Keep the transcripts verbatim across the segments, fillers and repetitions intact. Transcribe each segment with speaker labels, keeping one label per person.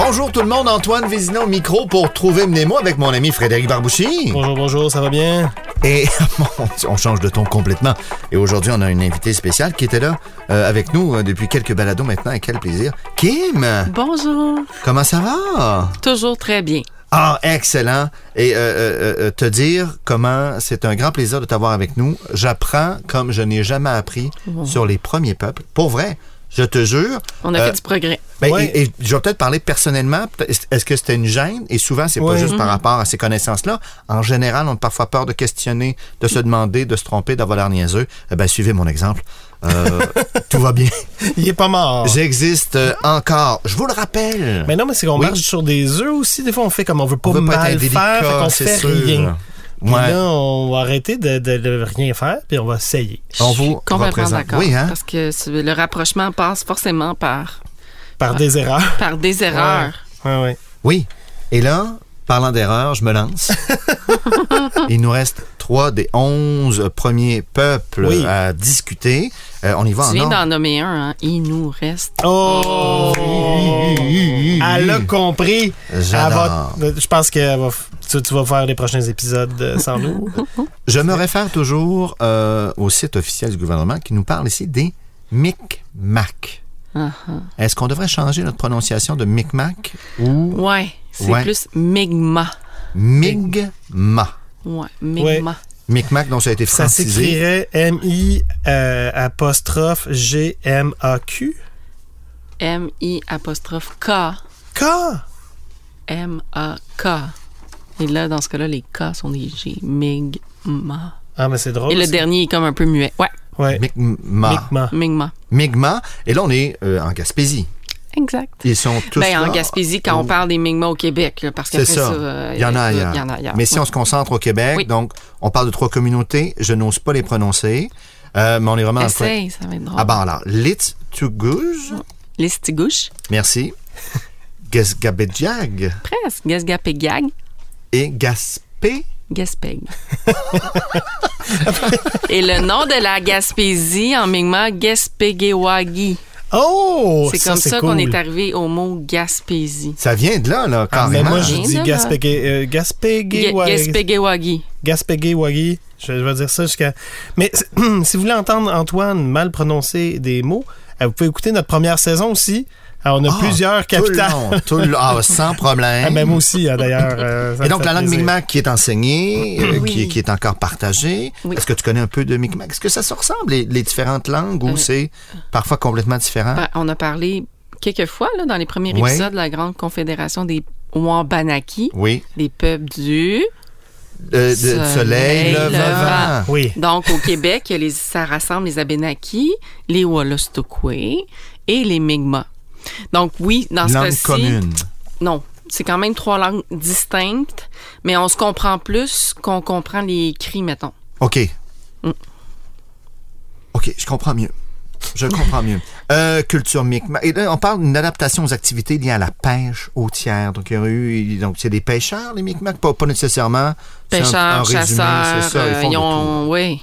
Speaker 1: Bonjour tout le monde, Antoine Vézina au micro pour Trouver Mnemo avec mon ami Frédéric Barbouchi.
Speaker 2: Bonjour, bonjour, ça va bien?
Speaker 1: Et on change de ton complètement. Et aujourd'hui, on a une invitée spéciale qui était là euh, avec nous euh, depuis quelques balados maintenant. Et quel plaisir. Kim!
Speaker 3: Bonjour.
Speaker 1: Comment ça va?
Speaker 3: Toujours très bien.
Speaker 1: Ah, excellent. Et euh, euh, euh, te dire comment c'est un grand plaisir de t'avoir avec nous. J'apprends comme je n'ai jamais appris
Speaker 3: Wow.
Speaker 1: sur les premiers peuples. Pour vrai, je te jure.
Speaker 3: On a
Speaker 1: euh,
Speaker 3: fait du progrès.
Speaker 1: Ben,
Speaker 2: Ouais.
Speaker 1: et, et je vais peut-être parler personnellement. Est-ce que c'était une gêne? Et souvent, c'est pas
Speaker 2: Ouais.
Speaker 1: juste par
Speaker 3: Mhm.
Speaker 1: rapport à ces connaissances-là. En général, on a parfois peur de questionner, de se demander, de se tromper, d'avoir l'air niaiseux. Eh ben, suivez mon exemple. Euh, tout va bien.
Speaker 2: Il est pas mort.
Speaker 1: J'existe euh, encore. Je vous le rappelle.
Speaker 2: Mais non, mais c'est qu'on
Speaker 1: Oui.
Speaker 2: marche sur des œufs aussi. Des fois, on fait comme on veut pas
Speaker 1: On veut pas
Speaker 2: mal
Speaker 1: être indélicat,
Speaker 2: faire, fait qu'on
Speaker 1: c'est
Speaker 2: fait
Speaker 1: sûr.
Speaker 2: rien. Puis
Speaker 1: Ouais.
Speaker 2: là, on va arrêter de, de, de rien faire, puis on va essayer.
Speaker 3: Je
Speaker 1: On
Speaker 3: suis
Speaker 1: vous
Speaker 3: complètement
Speaker 1: représente.
Speaker 3: d'accord.
Speaker 1: Oui, hein?
Speaker 3: Parce que c'est- le rapprochement passe forcément par,
Speaker 2: Par des erreurs.
Speaker 3: par des erreurs.
Speaker 2: Ouais, ouais.
Speaker 1: Oui. Et là, parlant d'erreurs, je me lance. Il nous reste trois des onze premiers peuples
Speaker 2: Oui.
Speaker 1: à discuter. Euh, on y va
Speaker 3: Tu
Speaker 1: en
Speaker 3: viens
Speaker 1: ordre.
Speaker 3: d'en nommer un, hein? Il nous reste.
Speaker 2: Oh! Elle a compris. Elle
Speaker 1: J'adore.
Speaker 2: va- je pense que elle va f- tu, tu vas faire les prochains épisodes euh, sans nous.
Speaker 1: Je me réfère toujours euh, au site officiel du gouvernement qui nous parle ici des Micmacs.
Speaker 3: Uh-huh.
Speaker 1: Est-ce qu'on devrait changer notre prononciation de Micmac ou
Speaker 3: Ouais, c'est
Speaker 1: Ouais.
Speaker 3: plus Mi'kmaq.
Speaker 1: Mi'kmaq?
Speaker 3: Ouais, Mi'kmaq.
Speaker 1: Micmac, donc ça a été
Speaker 2: Ça
Speaker 1: francisé.
Speaker 2: s'écrirait M I euh, apostrophe G M A Q.
Speaker 3: M-I apostrophe K.
Speaker 2: K.
Speaker 3: M-A-K. Et là, dans ce cas-là, les K sont des G. Mi'kmaq.
Speaker 2: Ah, mais c'est drôle.
Speaker 3: Et le
Speaker 2: ça.
Speaker 3: dernier est comme un peu muet. Ouais,
Speaker 2: Ouais.
Speaker 1: Micmac.
Speaker 2: Micmac.
Speaker 3: Mi'kmaq.
Speaker 1: Mi'kmaq. Et là, on est euh, en Gaspésie.
Speaker 3: Exact.
Speaker 1: Ils sont tous
Speaker 3: Ben,
Speaker 1: là.
Speaker 3: en Gaspésie, quand on parle des Mi'kmaq au Québec, là, parce
Speaker 1: C'est
Speaker 3: qu'après
Speaker 1: ça.
Speaker 3: ça, euh,
Speaker 1: Il y en a
Speaker 3: euh,
Speaker 1: ailleurs.
Speaker 3: Il y en a ailleurs.
Speaker 1: Mais si on se concentre au Québec,
Speaker 3: Oui.
Speaker 1: donc on parle de trois communautés, je n'ose pas les prononcer, euh, mais on est vraiment dans le point.
Speaker 3: Essaye, ça va être drôle.
Speaker 1: Ah ben alors, Litsuguj,
Speaker 3: Les Stigouches,
Speaker 1: merci, Gesgabedjag
Speaker 3: presque. Gasgapégag,
Speaker 1: et Gaspé.
Speaker 3: Gaspég. Et le nom de la Gaspésie en Mi'kmaq, Gaspégéwagi.
Speaker 2: Oh!
Speaker 3: C'est comme ça
Speaker 2: cool.
Speaker 3: qu'on est arrivé au mot Gaspésie.
Speaker 1: Ça vient de là, là,
Speaker 2: Ah, mais
Speaker 1: carrément.
Speaker 2: moi, je
Speaker 3: Rien
Speaker 2: dis
Speaker 3: de là.
Speaker 2: Gaspégé, euh, Gaspégé,
Speaker 3: Ga- Gaspégéwagi.
Speaker 2: Gaspégé Wagi. Je, je vais dire ça jusqu'à. Mais si vous voulez entendre Antoine mal prononcer des mots, euh, vous pouvez écouter notre première saison aussi. Alors, on a
Speaker 1: Ah,
Speaker 2: plusieurs
Speaker 1: tout le
Speaker 2: capitales.
Speaker 1: long, tout le long. Ah, sans problème.
Speaker 2: Ah, ben, moi aussi, hein, d'ailleurs. euh, ça
Speaker 1: Et
Speaker 2: me
Speaker 1: donc,
Speaker 2: fait
Speaker 1: la langue
Speaker 2: plaisir.
Speaker 1: Mi'kmaq qui est enseignée, euh,
Speaker 3: Oui.
Speaker 1: qui, qui est encore partagée.
Speaker 3: Oui.
Speaker 1: Est-ce que tu connais un peu de Mi'kmaq? Est-ce que ça se ressemble, les, les différentes langues, ou
Speaker 3: Euh,
Speaker 1: c'est parfois complètement différent?
Speaker 3: Ben, on a parlé quelques fois là, dans les premiers
Speaker 1: Ouais.
Speaker 3: épisodes de la Grande Confédération des Wabanaki,
Speaker 1: Oui.
Speaker 3: des peuples du...
Speaker 1: Euh, de- soleil,
Speaker 3: Soleil
Speaker 1: levant.
Speaker 3: levant.
Speaker 2: Oui.
Speaker 3: Donc, au Québec, il y a les, ça rassemble les Abénakis, les Wolastoqua et les Mi'kmaq. Donc, oui, dans ce
Speaker 1: Langue
Speaker 3: cas-ci...
Speaker 1: commune.
Speaker 3: Non, c'est quand même trois langues distinctes, mais on se comprend plus qu'on comprend les cris, mettons.
Speaker 1: OK.
Speaker 3: Mm.
Speaker 1: OK, je comprends mieux. Je comprends mieux. Euh, culture Mi'kmaq. Et là, on parle d'une adaptation aux activités liées à la pêche côtière. Donc, il y a eu... Donc, c'est des pêcheurs, les Mi'kmaq? Pas, pas nécessairement. C'est un-
Speaker 3: Pêcheurs,
Speaker 1: un résumé,
Speaker 3: chasseurs,
Speaker 1: c'est ça, ils
Speaker 3: euh,
Speaker 1: font
Speaker 3: ils
Speaker 1: de
Speaker 3: ont... Oui.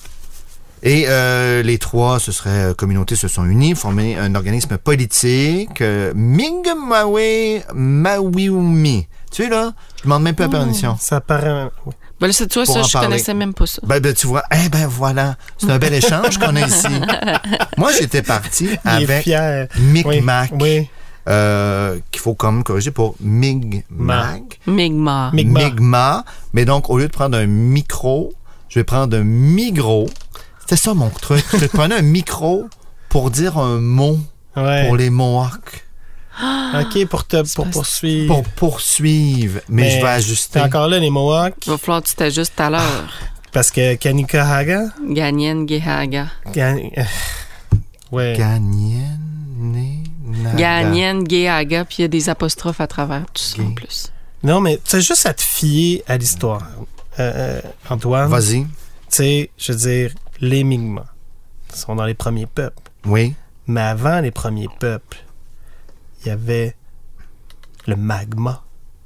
Speaker 1: Et euh, les trois, ce serait euh, communautés se sont unies, formé un organisme politique, euh, Mi'kmaq Mawiumi. Tu sais, là, je demande même pas la permission.
Speaker 2: Ça paraît. oui.
Speaker 3: Ben là, c'est- tu vois,
Speaker 1: Pour
Speaker 3: ça,
Speaker 1: en
Speaker 3: je
Speaker 1: parler.
Speaker 3: connaissais même pas ça.
Speaker 1: Ben, ben, tu vois, eh ben voilà, c'est un bel échange qu'on a ici. Moi, j'étais parti
Speaker 2: Il est
Speaker 1: avec
Speaker 2: fier.
Speaker 1: Mi'kmaq,
Speaker 2: Oui. oui.
Speaker 1: euh, qu'il faut comme corriger pour Mi'kmaq.
Speaker 3: Mi'kmaq.
Speaker 2: Mi'kmaq.
Speaker 1: Mi'kmaq. Mais donc, au lieu de prendre un micro, je vais prendre un migro. C'était ça mon truc. Je prenais un micro pour dire un mot
Speaker 2: Ouais.
Speaker 1: pour les Mohawks.
Speaker 2: OK, pour, te, pour
Speaker 3: parce-
Speaker 2: poursuivre.
Speaker 1: Pour poursuivre. Mais,
Speaker 2: Mais
Speaker 1: je vais ajuster.
Speaker 2: T'es encore là, les Mohawks,
Speaker 3: Il va falloir que tu t'ajustes tout à l'heure.
Speaker 2: parce que Kanikahaga.
Speaker 3: Ganyen, Gehaga.
Speaker 2: Gan- euh, Ouais.
Speaker 1: Ganyen, Naga.
Speaker 3: Ganyen, Gehaga, puis il y a des apostrophes à travers tout ça en
Speaker 1: Gay.
Speaker 3: plus.
Speaker 2: Non, mais tu as juste à te fier à l'histoire. Euh, euh, Antoine, tu
Speaker 1: Vas-y.
Speaker 2: sais, je veux dire, les Mi'kmaq sont dans les premiers peuples.
Speaker 1: Oui.
Speaker 2: Mais avant les premiers peuples, il y avait le magma.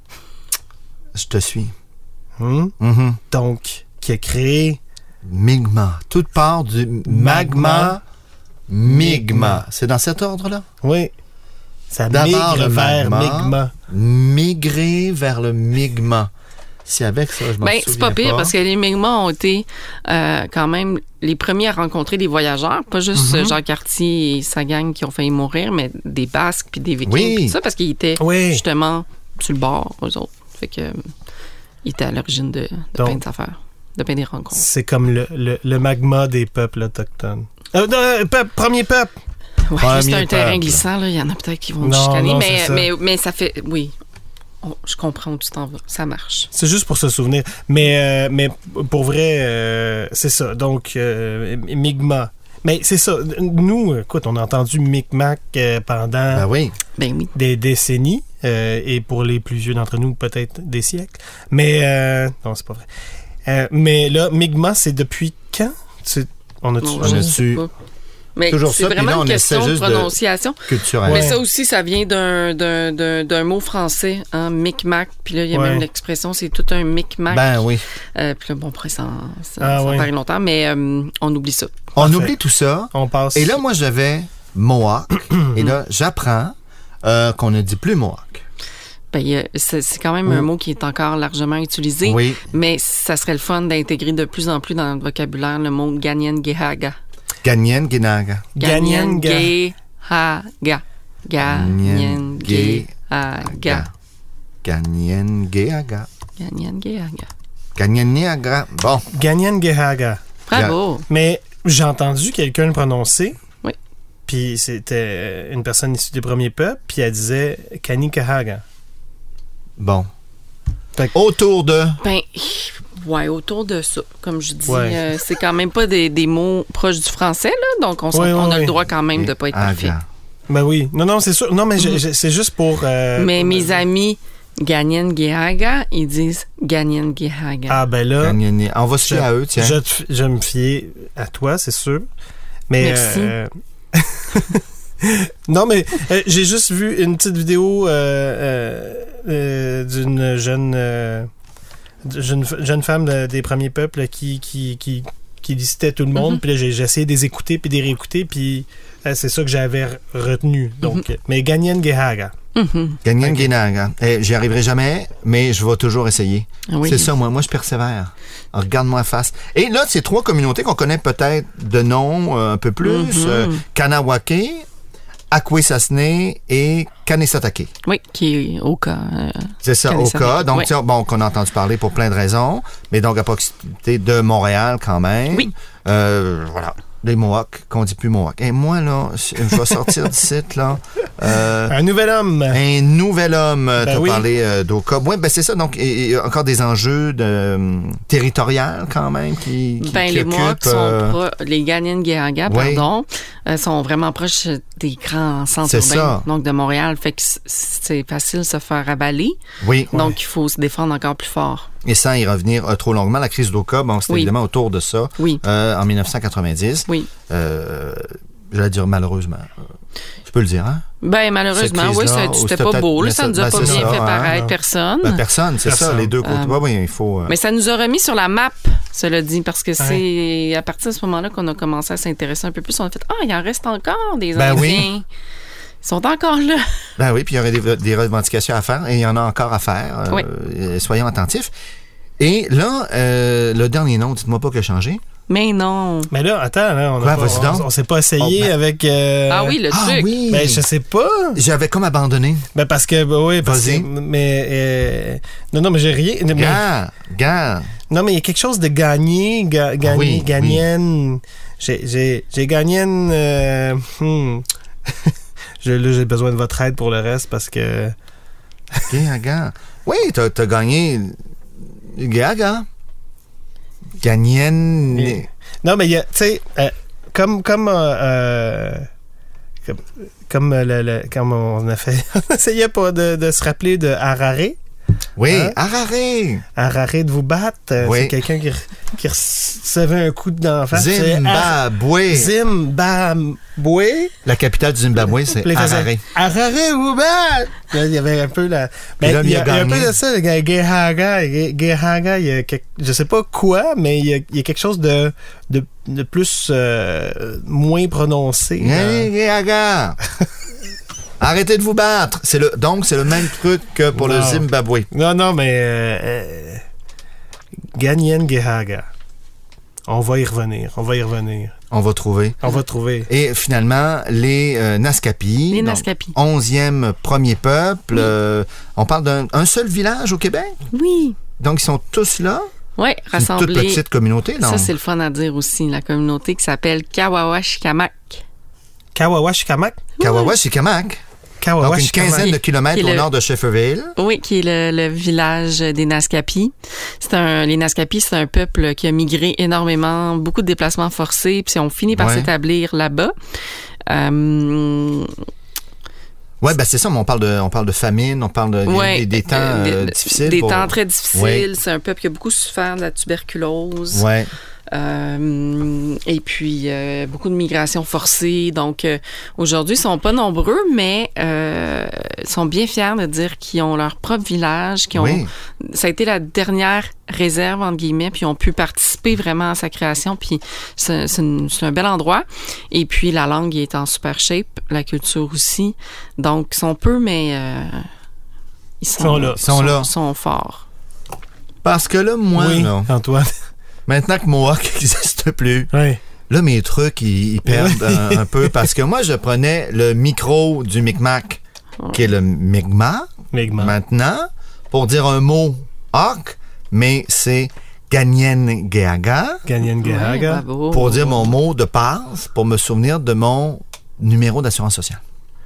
Speaker 1: Je te suis.
Speaker 2: Hum?
Speaker 1: Mhm.
Speaker 2: Donc, qui a créé
Speaker 1: Mi'kmaq. Toute part du magma.
Speaker 2: Magma.
Speaker 1: Mi'kmaq. C'est dans cet ordre-là?
Speaker 2: Oui. Ça
Speaker 1: D'abord
Speaker 2: migre
Speaker 1: le
Speaker 2: vers
Speaker 1: magma.
Speaker 2: Mi'kmaq.
Speaker 1: Migrer vers le Mi'kmaq. Si avec ça, je m'en
Speaker 3: Ben,
Speaker 1: souviens
Speaker 3: c'est pas pire
Speaker 1: pas.
Speaker 3: parce que les Mi'kmaq ont été euh, quand même les premiers à rencontrer des voyageurs, pas juste
Speaker 1: Mhm.
Speaker 3: euh, Jacques Cartier et sa gang qui ont failli mourir, mais des Basques puis des Vikings,
Speaker 1: Oui.
Speaker 3: puis tout ça, parce qu'ils étaient
Speaker 2: Oui.
Speaker 3: justement sur le bord, eux autres. Fait que euh, ils étaient à l'origine de, de
Speaker 2: Donc-
Speaker 3: plein d'affaires, de plein des rencontres.
Speaker 2: C'est comme le, le, le magma des peuples autochtones. Euh, non, peuple, premier peuple.
Speaker 3: Ouais,
Speaker 1: Premier
Speaker 3: c'est un terrain
Speaker 1: peuple.
Speaker 3: glissant, là. Il y en a peut-être qui vont
Speaker 2: Non,
Speaker 3: chicaner,
Speaker 2: non,
Speaker 3: mais,
Speaker 2: c'est ça.
Speaker 3: mais, mais ça fait. Oui. On- je comprends où tu t'en vas. Ça marche.
Speaker 2: C'est juste pour se souvenir. Mais, euh, mais pour vrai, euh, c'est ça. Donc, euh, Mi'kmaq. Mais c'est ça. Nous, écoute, on a entendu Mi'kmaq euh, pendant
Speaker 1: Ben oui.
Speaker 3: Ben oui.
Speaker 2: des décennies. euh, et pour les plus vieux d'entre nous, peut-être des siècles. Mais, euh, non, c'est pas vrai. Euh, mais là, Mi'kmaq, c'est depuis quand? Tu- on a-tu
Speaker 3: Non,
Speaker 1: on
Speaker 3: je
Speaker 1: a
Speaker 3: sais
Speaker 1: su-
Speaker 3: pas. Mais
Speaker 1: toujours
Speaker 3: c'est
Speaker 1: ça, puis
Speaker 3: vraiment
Speaker 1: là, on
Speaker 3: une
Speaker 1: essaie
Speaker 3: question de
Speaker 1: juste de-
Speaker 3: prononciation.
Speaker 1: Culturel.
Speaker 2: Ouais.
Speaker 3: Mais ça aussi, ça vient d'un, d'un, d'un, d'un mot français, hein, Micmac. Puis là, il y a
Speaker 2: Ouais.
Speaker 3: même l'expression, c'est tout un Micmac.
Speaker 1: Ben oui.
Speaker 3: Euh, puis là, bon, après, ça, ça,
Speaker 2: Ah,
Speaker 3: ça
Speaker 2: ouais.
Speaker 3: paraît longtemps, mais euh, on oublie ça.
Speaker 1: On
Speaker 2: Parfait.
Speaker 1: oublie tout ça.
Speaker 2: On passe.
Speaker 1: Et là, moi, j'avais Mohawk. Et là, j'apprends euh, qu'on ne dit plus Mohawk.
Speaker 3: Ben, il y a- c'est, c'est quand même
Speaker 1: Oui.
Speaker 3: un mot qui est encore largement utilisé,
Speaker 1: Oui.
Speaker 3: mais ça serait le fun d'intégrer de plus en plus dans notre vocabulaire le mot Ganyen-Gehaga.
Speaker 1: Ganyen, Ginaga.
Speaker 2: Ganyen-Gehaga.
Speaker 3: Ganyen-Gehaga. Ganyen-Gehaga.
Speaker 1: Ganyen, Gehaga.
Speaker 3: Ganyen-Gehaga.
Speaker 1: Ganyen, Niagara. Bon.
Speaker 2: Ganyen-Gehaga.
Speaker 3: Bravo!
Speaker 2: Mais j'ai entendu quelqu'un le prononcer.
Speaker 3: Oui.
Speaker 2: Puis c'était une personne issue des premiers peuples, puis elle disait Kanikahaga.
Speaker 1: Bon.
Speaker 2: Fait que-
Speaker 1: Autour de.
Speaker 3: Ben, ouais, autour de ça. Comme je dis,
Speaker 2: Ouais.
Speaker 3: euh, c'est quand même pas des, des mots proches du français, là, donc on, s'en-
Speaker 2: Ouais, ouais,
Speaker 3: on a
Speaker 2: ouais.
Speaker 3: le droit quand même de pas être parfait.
Speaker 1: Aga.
Speaker 2: Ben oui. Non, non, c'est sûr. Non, mais je- je- c'est juste pour. euh,
Speaker 3: Mais mes amis Ganyen-Gehaga, ils disent Ganyen-Gehaga.
Speaker 2: Ah, ben là.
Speaker 1: Ganyen, Ni- On va se fier à eux, tiens.
Speaker 2: Je, te f- je me fier à toi, c'est sûr. Mais.
Speaker 3: Merci.
Speaker 2: euh, non, mais euh, j'ai juste vu une petite vidéo euh, euh, euh, d'une jeune, euh, jeune, jeune femme de- des premiers peuples qui, qui, qui, qui listait tout le monde.
Speaker 3: Mhm.
Speaker 2: Puis là, j'ai, j'ai essayé de les écouter puis de les réécouter. Puis euh, c'est ça que j'avais re- retenu. Donc, mais Ganyen-Gehaga.
Speaker 3: Mhm.
Speaker 1: Ganyen,
Speaker 2: Ok.
Speaker 1: Ginaga. Eh, j'y arriverai jamais, mais je vais toujours essayer.
Speaker 3: Oui.
Speaker 1: C'est ça, moi. Moi, je persévère. Alors, regarde-moi face. Et là, c'est trois communautés qu'on connaît peut-être de nom euh, un peu plus.
Speaker 3: Mhm.
Speaker 1: Euh, Kanawake, Akwesasne et Kanesatake.
Speaker 3: Oui, qui est au cas. euh,
Speaker 1: C'est ça,
Speaker 3: Kanesatake.
Speaker 1: Oka. Donc,
Speaker 3: Ouais.
Speaker 1: tiens, bon, qu'on a entendu parler pour plein de raisons, mais donc à proximité de Montréal quand même.
Speaker 3: Oui.
Speaker 1: Euh, voilà. Les Mohawks, qu'on dit plus Mohawk. Et moi, là, je je vais sortir du site, là. Euh,
Speaker 2: Un nouvel homme.
Speaker 1: un nouvel homme, euh,
Speaker 2: Ben
Speaker 1: t'as
Speaker 2: oui.
Speaker 1: parlé euh, d'Oka. Oui, ben c'est ça. Donc, et, et encore des enjeux de, euh, territoriaux quand même qui, qui,
Speaker 3: Ben,
Speaker 1: qui
Speaker 3: les
Speaker 1: occupent,
Speaker 3: Mohawks sont
Speaker 1: euh,
Speaker 3: pro- les Ganyen-Gehaga,
Speaker 1: Oui.
Speaker 3: pardon, euh, sont vraiment proches des grands centres
Speaker 1: C'est
Speaker 3: urbains,
Speaker 1: ça.
Speaker 3: donc de Montréal. Fait que c- c'est facile de se faire avaler.
Speaker 1: Oui.
Speaker 3: Donc, il faut se défendre encore plus fort.
Speaker 1: Et sans y revenir euh, trop longuement, la crise d'Oka, bon, c'était
Speaker 3: Oui.
Speaker 1: évidemment autour de ça,
Speaker 3: Oui,
Speaker 1: euh, en dix-neuf cent quatre-vingt-dix.
Speaker 3: oui.
Speaker 1: Euh, je vais dire malheureusement. Je peux le dire, hein?
Speaker 3: Ben, malheureusement,
Speaker 1: Cette
Speaker 3: oui,
Speaker 1: crise-là,
Speaker 3: ça-
Speaker 1: ou
Speaker 3: c'était
Speaker 1: c'était
Speaker 3: pas
Speaker 1: peut-être-
Speaker 3: beau. Là,
Speaker 1: mais
Speaker 3: ça
Speaker 1: ça-
Speaker 3: nous a
Speaker 1: ben,
Speaker 3: pas
Speaker 1: c'est
Speaker 3: bien
Speaker 1: ça,
Speaker 3: fait
Speaker 1: hein,
Speaker 3: paraître
Speaker 2: non.
Speaker 3: personne.
Speaker 1: Ben, personne, c'est ça,
Speaker 2: Personne.
Speaker 1: les deux côtés.
Speaker 3: Euh,
Speaker 1: Ben oui, il faut. euh,
Speaker 3: Mais ça nous a remis sur la map, cela dit, parce que c'est à partir de ce moment-là qu'on a commencé à s'intéresser un peu plus. On a fait, ah, il en reste encore des
Speaker 1: Ben
Speaker 3: Indiens.
Speaker 1: oui.
Speaker 3: Ils sont encore là.
Speaker 1: Ben oui, puis il y aurait des, des revendications à faire, et il y en a encore à faire. euh,
Speaker 3: Oui.
Speaker 1: euh, soyons attentifs. Et là, euh, le dernier nom, dites-moi pas qu'il a changé.
Speaker 3: Mais non.
Speaker 2: Mais là, attends, là, on, a
Speaker 1: Quoi,
Speaker 2: pas-
Speaker 1: vas-y donc.
Speaker 2: on, on s'est pas essayé
Speaker 1: Oh, ben-
Speaker 2: avec. euh,
Speaker 3: Ah oui, le
Speaker 1: Ah
Speaker 3: truc.
Speaker 1: oui!
Speaker 2: Ben, je sais pas.
Speaker 1: J'avais comme abandonné.
Speaker 2: Ben, parce que, ben, oui, parce
Speaker 1: Vas-y.
Speaker 2: que. Mais. euh, non, non, mais j'ai rien. mais-
Speaker 1: Gars, gars.
Speaker 2: non, mais il y a quelque chose de gagné, ga, gagné,
Speaker 1: Ah oui,
Speaker 2: gagnenne. J'ai, j'ai, j'ai gagnenne. euh, hmm. Je- là, j'ai besoin de votre aide pour le reste parce que.
Speaker 1: Gars, gars. Oui, t'as, t'as gagné. Gars, gars. Gagnenne.
Speaker 2: Mais- Non, mais il y a, tu sais, euh, comme, comme, euh, euh, comme, comme, euh, le, le- comme on a fait, on essayait pas de, de se rappeler de Harare.
Speaker 1: Oui,
Speaker 2: Hein?
Speaker 1: Harare.
Speaker 2: Harare de vous battre. euh,
Speaker 1: Oui.
Speaker 2: C'est quelqu'un qui, re- qui recevait un coup d'en face. C'est Har-
Speaker 1: Zimbabwe.
Speaker 2: Zimbabwe.
Speaker 1: La capitale du Zimbabwe, c'est
Speaker 2: Puis il faisait,
Speaker 1: Harare.
Speaker 2: Harare vous battre. Là, il y avait un peu la.
Speaker 1: Puis là,
Speaker 2: Ben, il y a,
Speaker 1: il a
Speaker 2: il y a un
Speaker 1: gagné.
Speaker 2: peu de ça, le gars, Gehaga. Ge- Gehaga, il y a quelque, je sais pas quoi, mais il y a, il y a quelque chose de, de, de plus euh, moins prononcé.
Speaker 1: Hey,
Speaker 2: dans-
Speaker 1: Gaga. Arrêtez de vous battre. C'est le, donc, c'est le même truc que pour
Speaker 2: Wow.
Speaker 1: le Zimbabwe.
Speaker 2: Non, non, mais... Euh, euh, Ganyenghaga. On va y revenir. On va y revenir.
Speaker 1: On va trouver.
Speaker 2: On va trouver.
Speaker 1: Et finalement, les euh, Naskapi.
Speaker 3: Les
Speaker 1: donc,
Speaker 3: Naskapi.
Speaker 1: onzième premier peuple.
Speaker 3: Oui.
Speaker 1: Euh, on parle d'un un seul village au Québec.
Speaker 3: Oui.
Speaker 1: Donc, ils sont tous là.
Speaker 3: Oui,
Speaker 1: C'est une toute
Speaker 3: rassemblés.
Speaker 1: petite communauté, non?
Speaker 3: Ça, c'est le fun à dire aussi. La communauté qui s'appelle Kawawa-Shikamak.
Speaker 2: Kawawa-Shikamak?
Speaker 1: Kawawa-Shikamak. Donc, une
Speaker 2: Kawawa-Shikamak.
Speaker 1: quinzaine de kilomètres
Speaker 3: Qui est
Speaker 1: au
Speaker 3: le-
Speaker 1: nord de Shefferville.
Speaker 3: Oui, qui est le, le village des Naskapi. C'est un, les Naskapi, c'est un peuple qui a migré énormément, beaucoup de déplacements forcés, puis on finit par
Speaker 1: Ouais.
Speaker 3: s'établir là-bas. Euh,
Speaker 1: Oui, ben c'est ça, mais on parle de, on parle de famine, on parle de,
Speaker 3: ouais,
Speaker 1: des, des temps
Speaker 3: euh,
Speaker 1: euh,
Speaker 3: des-
Speaker 1: difficiles.
Speaker 3: Des
Speaker 1: pour-
Speaker 3: temps très difficiles.
Speaker 1: Ouais.
Speaker 3: C'est un peuple qui a beaucoup souffert de la tuberculose.
Speaker 1: Ouais.
Speaker 3: Euh, et puis, euh, beaucoup de migration forcée. Donc, euh, aujourd'hui, ils sont pas nombreux, mais euh, ils sont bien fiers de dire qu'ils ont leur propre village, qu'ils ont,
Speaker 1: Oui.
Speaker 3: ça a été la dernière réserve, entre guillemets, puis ils ont pu participer vraiment à sa création. Puis, c'est, c'est, une- c'est un bel endroit. Et puis, la langue est en super shape, la culture aussi. Donc, ils sont peu, mais euh, ils sont,
Speaker 2: sont là.
Speaker 1: Ils sont là.
Speaker 3: sont forts.
Speaker 1: Parce que là, moi,
Speaker 2: Oui,
Speaker 1: là,
Speaker 2: Antoine.
Speaker 1: maintenant que Mohawk n'existe plus,
Speaker 2: Oui.
Speaker 1: là, mes trucs, ils, ils perdent un, un peu. Parce que moi, je prenais le micro du Micmac, qui est le Mi'kmaq,
Speaker 2: Mi'kmaq.
Speaker 1: maintenant, pour dire un mot Hawk, mais c'est Ganyenghaga,
Speaker 2: Ganyenghaga.
Speaker 3: Ouais, bravo.
Speaker 1: pour dire mon mot de passe, pour me souvenir de mon numéro d'assurance sociale.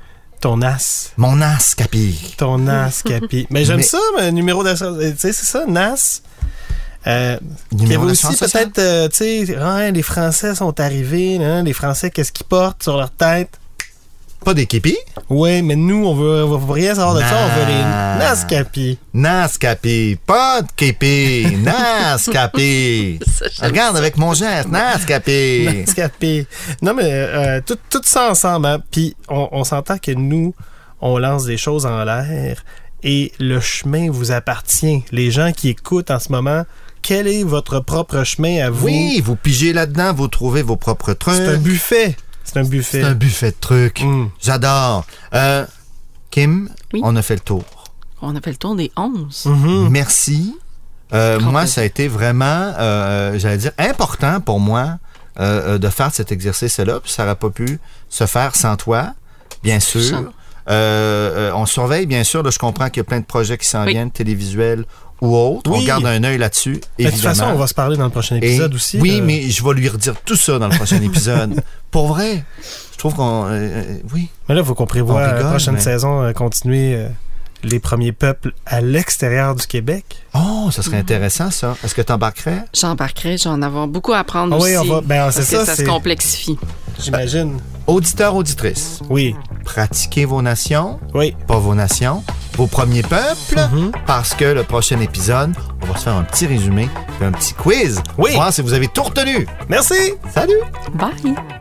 Speaker 2: Ton as.
Speaker 1: Mon N A S, capi.
Speaker 2: Ton as, Capi. Mais j'aime
Speaker 1: Mais-
Speaker 2: ça, le numéro d'assurance. Tu sais, c'est ça, N A S. Euh, il y
Speaker 1: Numéro
Speaker 2: avait aussi
Speaker 1: d'assurance sociale.
Speaker 2: peut-être, euh, tu sais, ah, les Français sont arrivés, hein, les Français, qu'est-ce qu'ils portent sur leur tête?
Speaker 1: Pas des képis.
Speaker 2: Oui, mais nous, on veut, on veut rien savoir de ça, on veut les
Speaker 1: Nah.
Speaker 2: N A S, Capi.
Speaker 1: N A S, capi. Pas de képi. N A S, capi.
Speaker 3: Ça, j'aime
Speaker 1: Regarde avec mon geste. N A S, capi.
Speaker 2: N A S, Capi. Non, mais euh, tout, tout ça ensemble, hein, puis on, on s'entend que nous, on lance des choses en l'air et le chemin vous appartient. Les gens qui écoutent en ce moment, quel est votre propre chemin à vous?
Speaker 1: Oui, vous pigez là-dedans, vous trouvez vos propres trucs.
Speaker 2: C'est un buffet. C'est un buffet.
Speaker 1: C'est un buffet de trucs.
Speaker 2: Mm.
Speaker 1: J'adore. Euh, Kim,
Speaker 3: Oui.
Speaker 1: on a fait le tour.
Speaker 3: On a fait le tour des onze.
Speaker 2: Mhm.
Speaker 1: Merci. Euh,
Speaker 3: Grand
Speaker 1: moi,
Speaker 3: plaisir.
Speaker 1: ça a été vraiment, euh, j'allais dire, important pour moi euh, euh, de faire cet exercice-là. Puis ça n'aurait pas pu se faire sans toi, bien sûr.
Speaker 3: Chant.
Speaker 1: Euh, euh, on surveille, bien sûr. Là, je comprends qu'il y a plein de projets qui s'en
Speaker 3: Oui.
Speaker 1: viennent, télévisuels ou autres.
Speaker 2: Oui.
Speaker 1: On garde un œil là-dessus,
Speaker 2: Mais de
Speaker 1: évidemment.
Speaker 2: toute façon, on va se parler dans le prochain
Speaker 1: Et-
Speaker 2: épisode aussi.
Speaker 1: Oui,
Speaker 2: là.
Speaker 1: mais je vais lui redire tout ça dans le prochain épisode. Pour vrai. Je trouve qu'on... euh, euh, oui.
Speaker 2: Mais là, il faut qu'on prévoie
Speaker 1: On
Speaker 2: la
Speaker 1: rigole,
Speaker 2: prochaine
Speaker 1: mais-
Speaker 2: saison euh, continuer euh, les premiers peuples à l'extérieur du Québec.
Speaker 1: Oh, ça serait
Speaker 2: Mm.
Speaker 1: intéressant, ça. Est-ce que tu embarquerais?
Speaker 3: J'embarquerai, je vais en avoir beaucoup à apprendre
Speaker 2: Ah oui,
Speaker 3: aussi.
Speaker 2: on va- ben, c'est
Speaker 3: parce que
Speaker 2: ça,
Speaker 3: ça
Speaker 2: c'est-
Speaker 3: se complexifie.
Speaker 2: J'imagine.
Speaker 1: Auditeurs, auditrices,
Speaker 2: Oui,
Speaker 1: pratiquez vos nations,
Speaker 2: oui.
Speaker 1: pas vos nations, vos premiers peuples,
Speaker 2: Mhm.
Speaker 1: parce que le prochain épisode, on va se faire un petit résumé, puis un petit quiz.
Speaker 2: Oui.
Speaker 1: Voir si vous avez tout retenu.
Speaker 2: Merci!
Speaker 1: Salut!
Speaker 3: Bye!